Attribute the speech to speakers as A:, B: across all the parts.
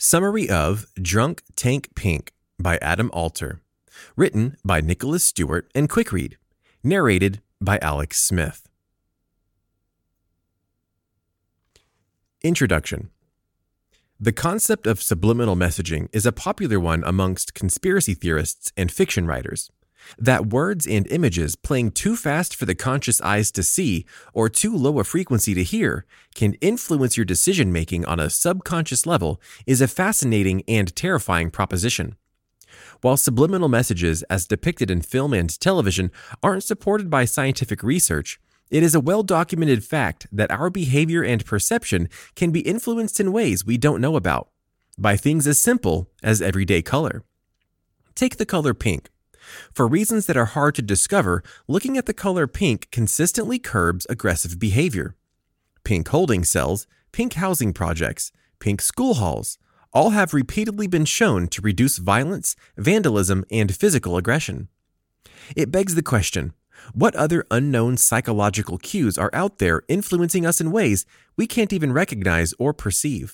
A: Summary of Drunk Tank Pink by Adam Alter. Written by Nicholas Stewart and Quickread. Narrated by Alex Smith. Introduction. The concept of subliminal messaging is a popular one amongst conspiracy theorists and fiction writers. That words and images playing too fast for the conscious eyes to see or too low a frequency to hear can influence your decision-making on a subconscious level is a fascinating and terrifying proposition. While subliminal messages as depicted in film and television aren't supported by scientific research, it is a well-documented fact that our behavior and perception can be influenced in ways we don't know about, by things as simple as everyday color. Take the color pink. For reasons that are hard to discover, looking at the color pink consistently curbs aggressive behavior. Pink holding cells, pink housing projects, pink school halls, all have repeatedly been shown to reduce violence, vandalism, and physical aggression. It begs the question, what other unknown psychological cues are out there influencing us in ways we can't even recognize or perceive?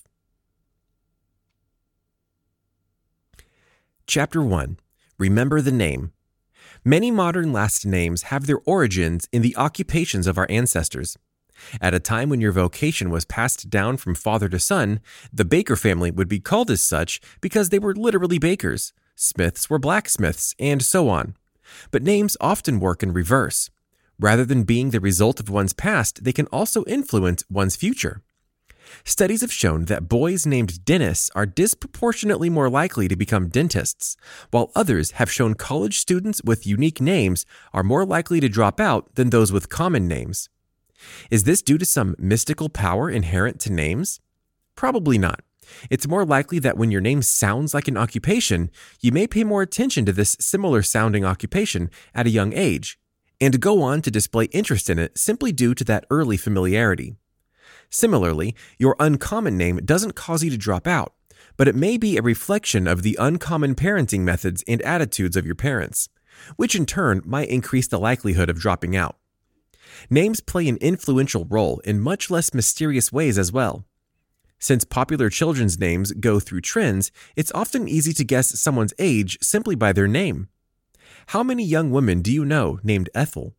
A: Chapter 1. Remember the name. Many modern last names have their origins in the occupations of our ancestors. At a time when your vocation was passed down from father to son, the Baker family would be called as such because they were literally bakers, Smiths were blacksmiths, and so on. But names often work in reverse. Rather than being the result of one's past, they can also influence one's future. Studies have shown that boys named Dennis are disproportionately more likely to become dentists, while others have shown college students with unique names are more likely to drop out than those with common names. Is this due to some mystical power inherent to names? Probably not. It's more likely that when your name sounds like an occupation, you may pay more attention to this similar sounding occupation at a young age, and go on to display interest in it simply due to that early familiarity. Similarly, your uncommon name doesn't cause you to drop out, but it may be a reflection of the uncommon parenting methods and attitudes of your parents, which in turn might increase the likelihood of dropping out. Names play an influential role in much less mysterious ways as well. Since popular children's names go through trends, it's often easy to guess someone's age simply by their name. How many young women do you know named Ethel?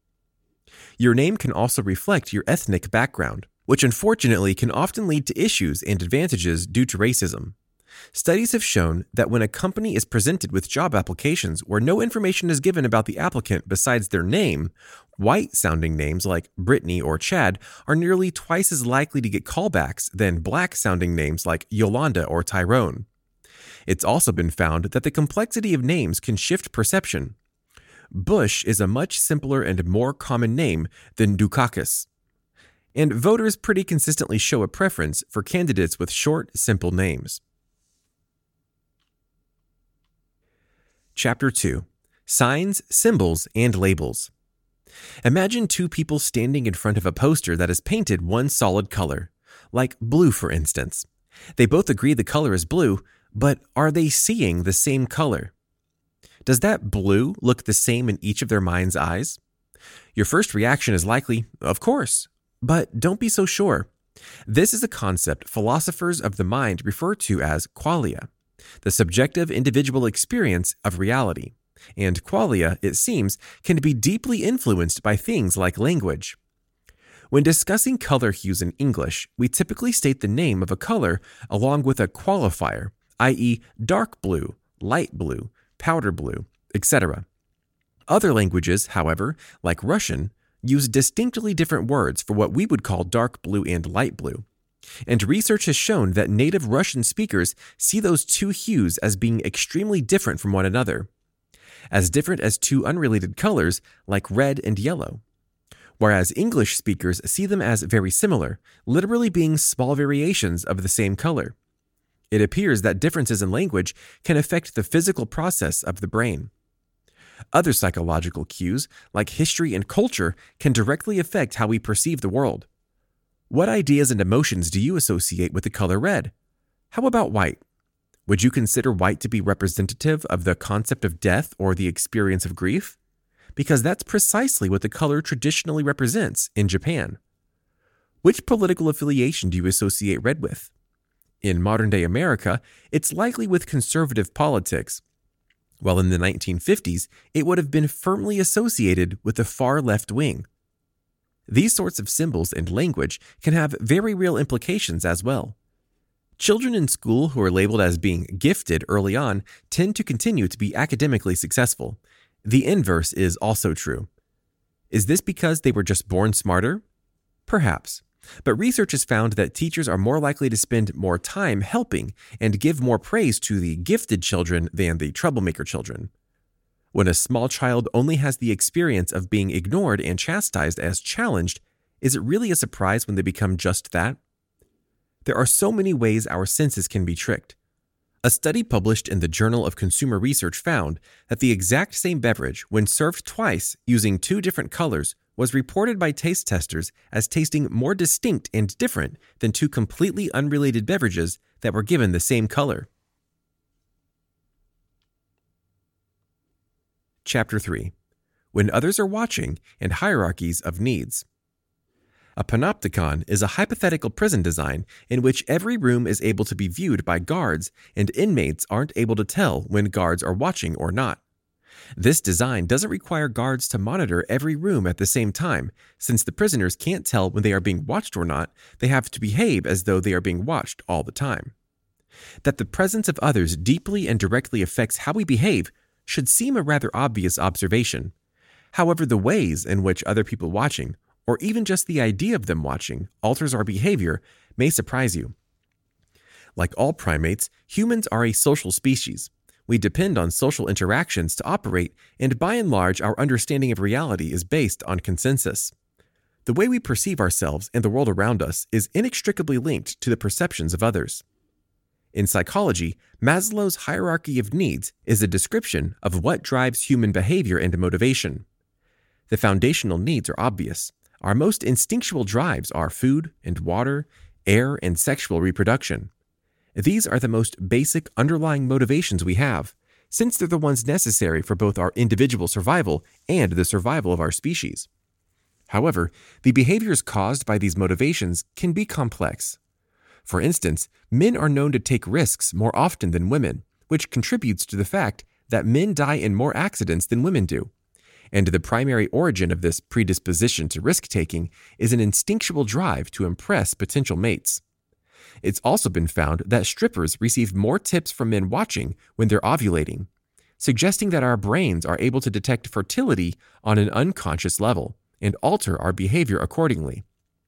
A: Your name can also reflect your ethnic background, which unfortunately can often lead to issues and advantages due to racism. Studies have shown that when a company is presented with job applications where no information is given about the applicant besides their name, white-sounding names like Brittany or Chad are nearly twice as likely to get callbacks than black-sounding names like Yolanda or Tyrone. It's also been found that the complexity of names can shift perception. Bush is a much simpler and more common name than Dukakis. And voters pretty consistently show a preference for candidates with short, simple names. Chapter 2. Signs, Symbols, and Labels. Imagine two people standing in front of a poster that is painted one solid color, like blue for instance. They both agree the color is blue, but are they seeing the same color? Does that blue look the same in each of their mind's eyes? Your first reaction is likely, of course. But don't be so sure. This is a concept philosophers of the mind refer to as qualia, the subjective individual experience of reality. And qualia, it seems, can be deeply influenced by things like language. When discussing color hues in English, we typically state the name of a color along with a qualifier, i.e., dark blue, light blue, powder blue, etc. Other languages, however, like Russian, use distinctly different words for what we would call dark blue and light blue. And research has shown that native Russian speakers see those two hues as being extremely different from one another, as different as two unrelated colors like red and yellow, whereas English speakers see them as very similar, literally being small variations of the same color. It appears that differences in language can affect the physical process of the brain. Other psychological cues, like history and culture, can directly affect how we perceive the world. What ideas and emotions do you associate with the color red? How about white? Would you consider white to be representative of the concept of death or the experience of grief? Because that's precisely what the color traditionally represents in Japan. Which political affiliation do you associate red with? In modern-day America, it's likely with conservative politics, while in the 1950s, it would have been firmly associated with the far left wing. These sorts of symbols and language can have very real implications as well. Children in school who are labeled as being gifted early on tend to continue to be academically successful. The inverse is also true. Is this because they were just born smarter? Perhaps. But research has found that teachers are more likely to spend more time helping and give more praise to the gifted children than the troublemaker children. When a small child only has the experience of being ignored and chastised as challenged, is it really a surprise when they become just that? There are so many ways our senses can be tricked. A study published in the Journal of Consumer Research found that the exact same beverage, when served twice using 2 different colors, was reported by taste testers as tasting more distinct and different than 2 completely unrelated beverages that were given the same color. Chapter 3. When Others Are Watching and Hierarchies of Needs. A panopticon is a hypothetical prison design in which every room is able to be viewed by guards and inmates aren't able to tell when guards are watching or not. This design doesn't require guards to monitor every room at the same time. Since the prisoners can't tell when they are being watched or not, they have to behave as though they are being watched all the time. That the presence of others deeply and directly affects how we behave should seem a rather obvious observation. However, the ways in which other people watching, or even just the idea of them watching, alters our behavior may surprise you. Like all primates, humans are a social species. We depend on social interactions to operate, and by and large, our understanding of reality is based on consensus. The way we perceive ourselves and the world around us is inextricably linked to the perceptions of others. In psychology, Maslow's hierarchy of needs is a description of what drives human behavior and motivation. The foundational needs are obvious. Our most instinctual drives are food and water, air, and sexual reproduction. These are the most basic underlying motivations we have, since they're the ones necessary for both our individual survival and the survival of our species. However, the behaviors caused by these motivations can be complex. For instance, men are known to take risks more often than women, which contributes to the fact that men die in more accidents than women do. And the primary origin of this predisposition to risk-taking is an instinctual drive to impress potential mates. It's also been found that strippers receive more tips from men watching when they're ovulating, suggesting that our brains are able to detect fertility on an unconscious level and alter our behavior accordingly.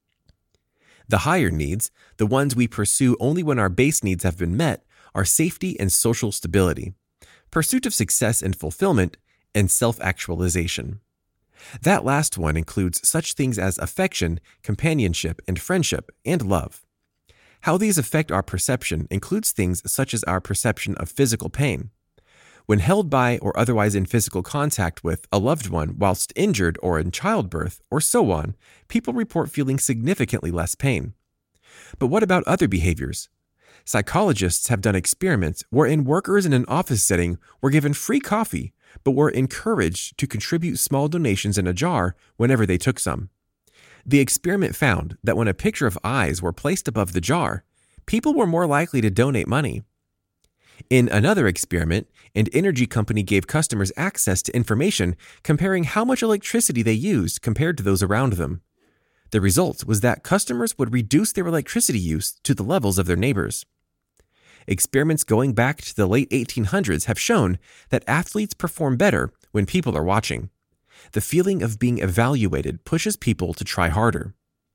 A: The higher needs, the ones we pursue only when our base needs have been met, are safety and social stability, pursuit of success and fulfillment, and self-actualization. That last one includes such things as affection, companionship, and friendship, and love. How these affect our perception includes things such as our perception of physical pain. When held by or otherwise in physical contact with a loved one whilst injured or in childbirth, or so on, people report feeling significantly less pain. But what about other behaviors? Psychologists have done experiments wherein workers in an office setting were given free coffee, but were encouraged to contribute small donations in a jar whenever they took some. The experiment found that when a picture of eyes were placed above the jar, people were more likely to donate money. In another experiment, an energy company gave customers access to information comparing how much electricity they used compared to those around them. The result was that customers would reduce their electricity use to the levels of their neighbors. Experiments going back to the late 1800s have shown that athletes perform better when people are watching. The feeling of being evaluated pushes people to try harder.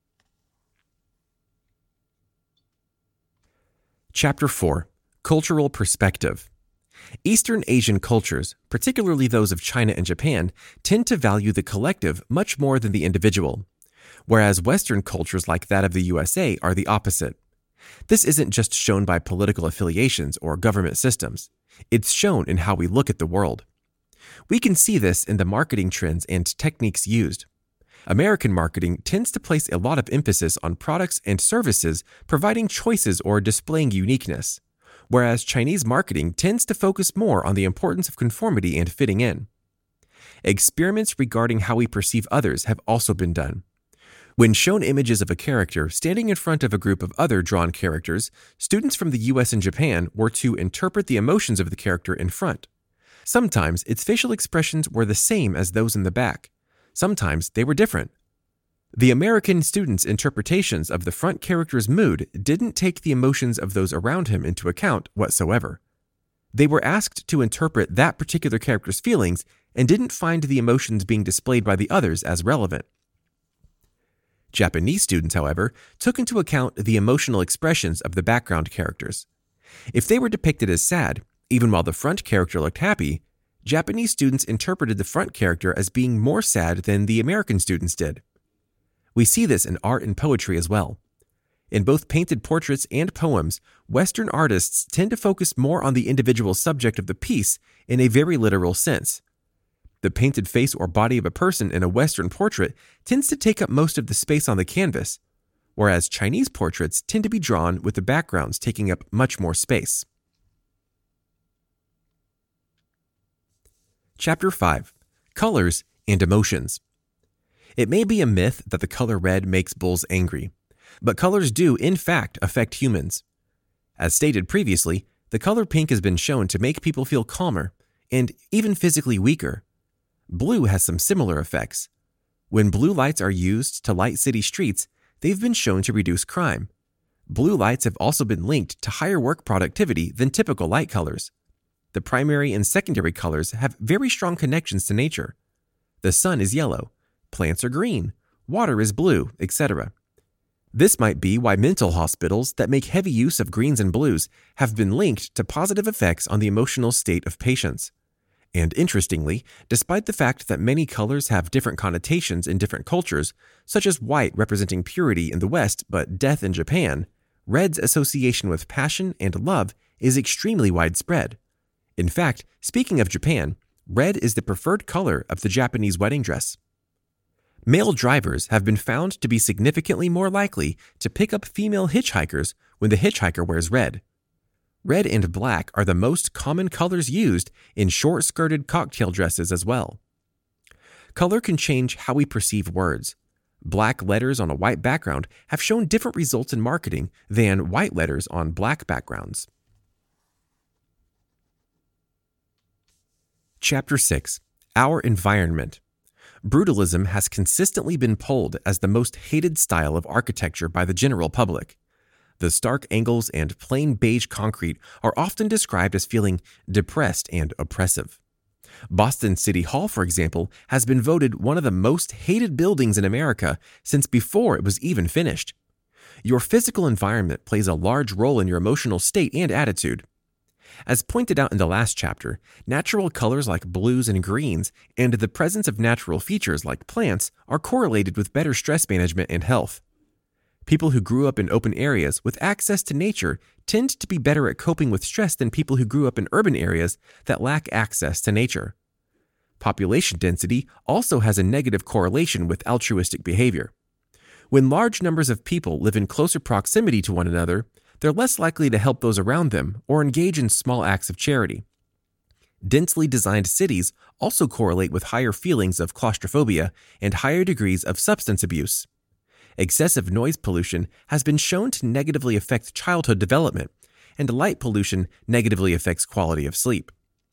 A: Chapter 4. Cultural Perspective. Eastern Asian cultures, particularly those of China and Japan, tend to value the collective much more than the individual, whereas Western cultures like that of the USA are the opposite. This isn't just shown by political affiliations or government systems. It's shown in how we look at the world. We can see this in the marketing trends and techniques used. American marketing tends to place a lot of emphasis on products and services providing choices or displaying uniqueness, whereas Chinese marketing tends to focus more on the importance of conformity and fitting in. Experiments regarding how we perceive others have also been done. When shown images of a character standing in front of a group of other drawn characters, students from the US and Japan were to interpret the emotions of the character in front. Sometimes its facial expressions were the same as those in the back. Sometimes they were different. The American students' interpretations of the front character's mood didn't take the emotions of those around him into account whatsoever. They were asked to interpret that particular character's feelings and didn't find the emotions being displayed by the others as relevant. Japanese students, however, took into account the emotional expressions of the background characters. If they were depicted as sad, even while the front character looked happy, Japanese students interpreted the front character as being more sad than the American students did. We see this in art and poetry as well. In both painted portraits and poems, Western artists tend to focus more on the individual subject of the piece in a very literal sense. The painted face or body of a person in a Western portrait tends to take up most of the space on the canvas, whereas Chinese portraits tend to be drawn with the backgrounds taking up much more space. Chapter 5. Colors and Emotions. It may be a myth that the color red makes bulls angry, but colors do, in fact, affect humans. As stated previously, the color pink has been shown to make people feel calmer and even physically weaker. Blue has some similar effects. When blue lights are used to light city streets, they've been shown to reduce crime. Blue lights have also been linked to higher work productivity than typical light colors. The primary and secondary colors have very strong connections to nature. The sun is yellow, plants are green, water is blue, etc. This might be why mental hospitals that make heavy use of greens and blues have been linked to positive effects on the emotional state of patients. And interestingly, despite the fact that many colors have different connotations in different cultures, such as white representing purity in the West but death in Japan, red's association with passion and love is extremely widespread. In fact, speaking of Japan, red is the preferred color of the Japanese wedding dress. Male drivers have been found to be significantly more likely to pick up female hitchhikers when the hitchhiker wears red. Red and black are the most common colors used in short-skirted cocktail dresses as well. Color can change how we perceive words. Black letters on a white background have shown different results in marketing than white letters on black backgrounds. Chapter 6. Our Environment. Brutalism has consistently been polled as the most hated style of architecture by the general public. The stark angles and plain beige concrete are often described as feeling depressed and oppressive. Boston City Hall, for example, has been voted one of the most hated buildings in America since before it was even finished. Your physical environment plays a large role in your emotional state and attitude. As pointed out in the last chapter, natural colors like blues and greens and the presence of natural features like plants are correlated with better stress management and health. People who grew up in open areas with access to nature tend to be better at coping with stress than people who grew up in urban areas that lack access to nature. Population density also has a negative correlation with altruistic behavior. When large numbers of people live in closer proximity to one another, they're less likely to help those around them or engage in small acts of charity. Densely designed cities also correlate with higher feelings of claustrophobia and higher degrees of substance abuse. Excessive noise pollution has been shown to negatively affect childhood development, and light pollution negatively affects quality of sleep.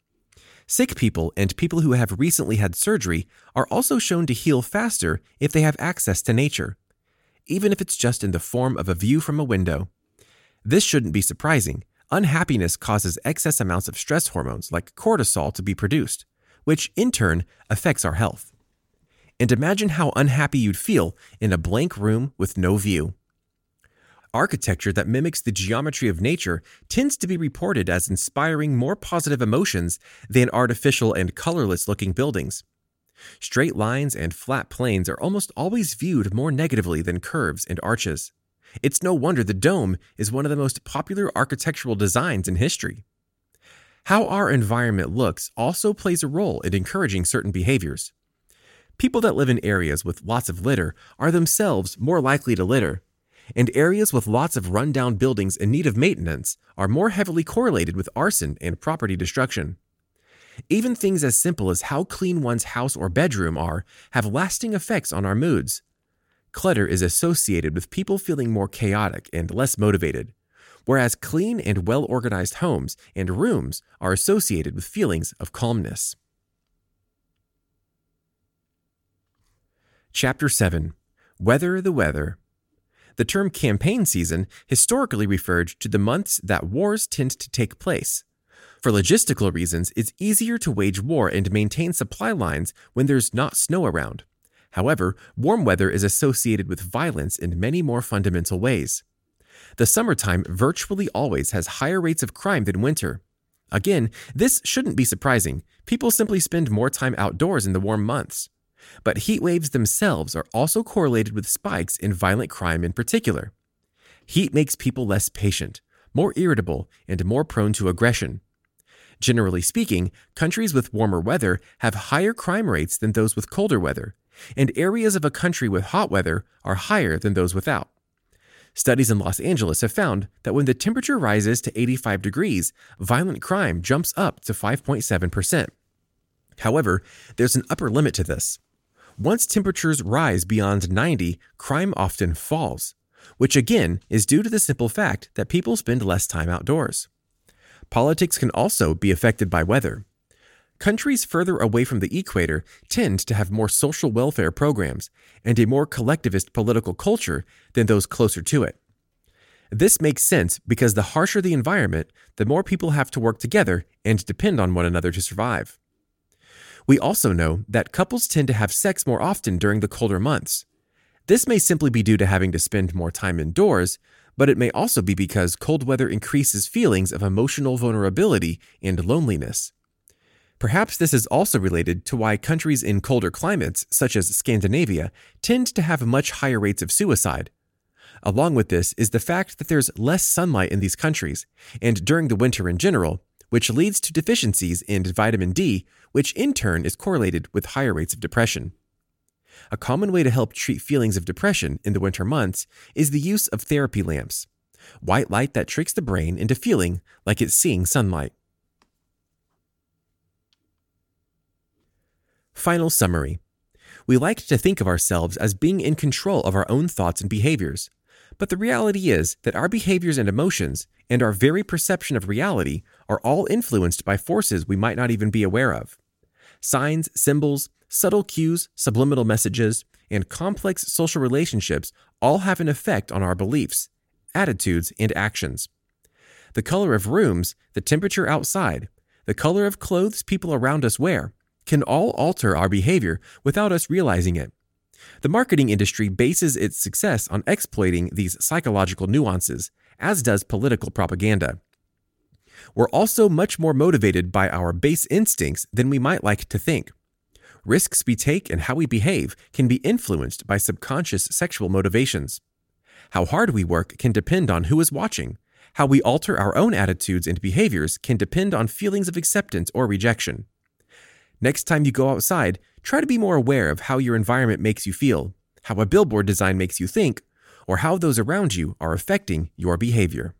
A: Sick people and people who have recently had surgery are also shown to heal faster if they have access to nature, even if it's just in the form of a view from a window. This shouldn't be surprising. Unhappiness causes excess amounts of stress hormones like cortisol to be produced, which in turn affects our health. And imagine how unhappy you'd feel in a blank room with no view. Architecture that mimics the geometry of nature tends to be reported as inspiring more positive emotions than artificial and colorless-looking buildings. Straight lines and flat planes are almost always viewed more negatively than curves and arches. It's no wonder the dome is one of the most popular architectural designs in history. How our environment looks also plays a role in encouraging certain behaviors. People that live in areas with lots of litter are themselves more likely to litter, and areas with lots of rundown buildings in need of maintenance are more heavily correlated with arson and property destruction. Even things as simple as how clean one's house or bedroom are have lasting effects on our moods. clutter is associated with people feeling more chaotic and less motivated, whereas clean and well-organized homes and rooms are associated with feelings of calmness. Chapter 7. Weather the Weather. The term campaign season historically referred to the months that wars tend to take place. For logistical reasons, it's easier to wage war and maintain supply lines when there's not snow around. However, warm weather is associated with violence in many more fundamental ways. The summertime virtually always has higher rates of crime than winter. Again, this shouldn't be surprising. People simply spend more time outdoors in the warm months. But heat waves themselves are also correlated with spikes in violent crime in particular. Heat makes people less patient, more irritable, and more prone to aggression. Generally speaking, countries with warmer weather have higher crime rates than those with colder weather, and areas of a country with hot weather are higher than those without. Studies in Los Angeles have found that when the temperature rises to 85 degrees, violent crime jumps up to 5.7%. However, there's an upper limit to this. Once temperatures rise beyond 90, crime often falls, which again is due to the simple fact that people spend less time outdoors. Politics can also be affected by weather. Countries further away from the equator tend to have more social welfare programs and a more collectivist political culture than those closer to it. This makes sense because the harsher the environment, the more people have to work together and depend on one another to survive. We also know that couples tend to have sex more often during the colder months. This may simply be due to having to spend more time indoors, but it may also be because cold weather increases feelings of emotional vulnerability and loneliness. Perhaps this is also related to why countries in colder climates, such as Scandinavia, tend to have much higher rates of suicide. Along with this is the fact that there's less sunlight in these countries, and during the winter in general, which leads to deficiencies in vitamin D, which in turn is correlated with higher rates of depression. A common way to help treat feelings of depression in the winter months is the use of therapy lamps, white light that tricks the brain into feeling like it's seeing sunlight. Final summary. We like to think of ourselves as being in control of our own thoughts and behaviors, but the reality is that our behaviors and emotions and our very perception of reality are all influenced by forces we might not even be aware of. Signs, symbols, subtle cues, subliminal messages, and complex social relationships all have an effect on our beliefs, attitudes, and actions. The color of rooms, the temperature outside, the color of clothes people around us wear, can all alter our behavior without us realizing it. The marketing industry bases its success on exploiting these psychological nuances, as does political propaganda. We're also much more motivated by our base instincts than we might like to think. Risks we take and how we behave can be influenced by subconscious sexual motivations. How hard we work can depend on who is watching. How we alter our own attitudes and behaviors can depend on feelings of acceptance or rejection. Next time you go outside, try to be more aware of how your environment makes you feel, how a billboard design makes you think, or how those around you are affecting your behavior.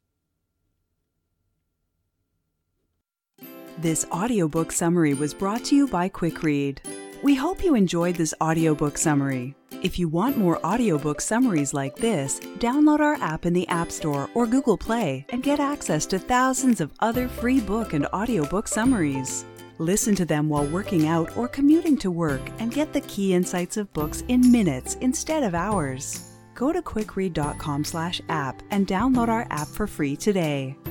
B: This audiobook summary was brought to you by Quick Read. We hope you enjoyed this audiobook summary. If you want more audiobook summaries like this, download our app in the App Store or Google Play and get access to thousands of other free book and audiobook summaries. Listen to them while working out or commuting to work and get the key insights of books in minutes instead of hours. Go to quickread.com/app and download our app for free today.